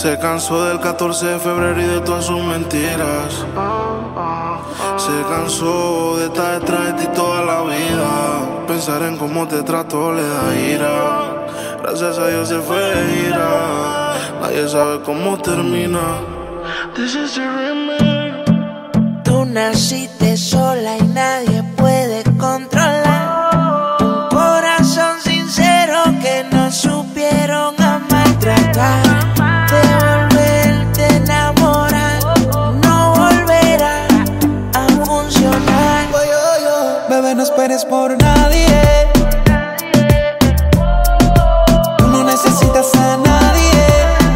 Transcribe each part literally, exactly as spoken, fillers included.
Se cansó del catorce de febrero y de todas sus mentiras. Se cansó de estar detrás de ti toda la vida. Pensar en cómo te trato le da ira. Gracias a Dios se fue de ira. Nadie sabe cómo termina. This is the remake. Tú naciste sola y nadie puede controlar un corazón sincero que no supieron amar. Tratar de volverte a enamorar no volverá a funcionar. Bebé, no esperes por nadie. Tú no necesitas a nadie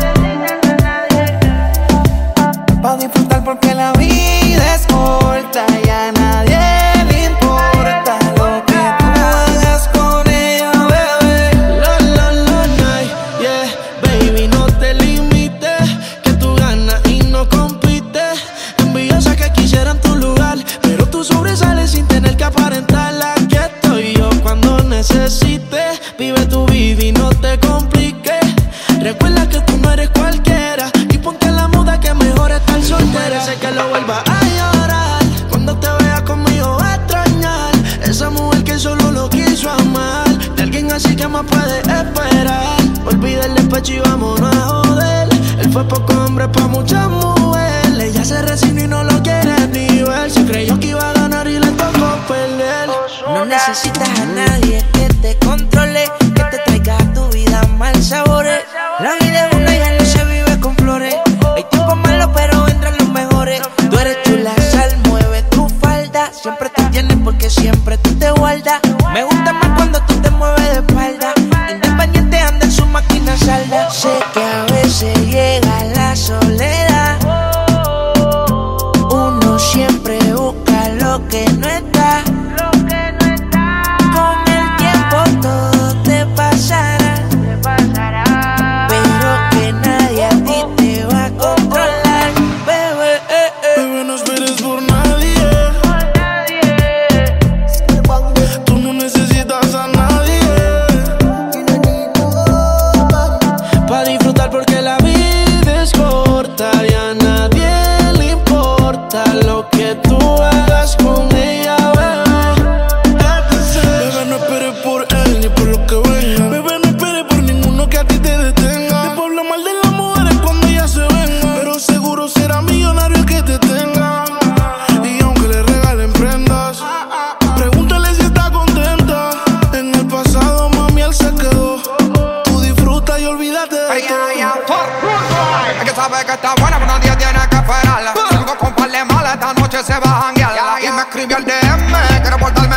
para disfrutar, porque la vida es corta y a nadie le importa lo que tú hagas con ella, bebé. La, la, la, night, yeah, baby, no te limites, que tú ganas y no compites. Envidiosa que quisieran tu lugar, pero tú sobresales sin tener que aparentarla. Aquí estoy yo cuando necesites. Vive tu vida y no te compliques. Recuerda que tú no eres cualquiera y ponte la muda que mejor estar soltera. Merece que lo vuelva a llorar cuando te vea conmigo a extrañar. Esa mujer que solo lo quiso amar, de alguien así que más puede esperar. Olvida el despecho y vámonos a joder. Él fue poco hombre pa' muchas mujeres. Ella se resignó y no lo quiere ni ver. Se creyó que iba a ganar y le tocó perder. No necesitas a nadie que te controle, que te traiga a tu vida mal sabores. La vida es una y ya no se vive con flores. Hay tiempos malos pero vendrán los mejores. Tú eres chula, sal, mueve tu falda. Siempre te tienes porque siempre tú te guardas. Me gusta más cuando tú te mueves de espalda. Independiente anda en su máquina salda. Sé que a veces llega la soledad. Uno siempre busca lo que no está. Con el tiempo todo te pasará, pero que nadie a ti te va a controlar, bebé. eh, eh. Bebé, no esperes por nadie. Tú no necesitas a nadie Pa' disfrutar, porque la vida es corta y a nadie le importa lo que tú hagas con ella, bebé. Bebé, no esperes por él ni por lo que venga. Bebé, no esperes por ninguno que a ti te detenga. Te puedo hablar mal de las mujeres cuando ellas se vengan, pero seguro será millonario el que te tenga. Y aunque le regalen prendas, pregúntale si está contenta. En el pasado, mami, él se quedó. Tú disfruta y olvídate de todo. Es que sabe que está buena, pero nadie tiene que esperarla. Salgo con par de malas, esta noche se va a janguear. Y me escribió el D M, quiero portarme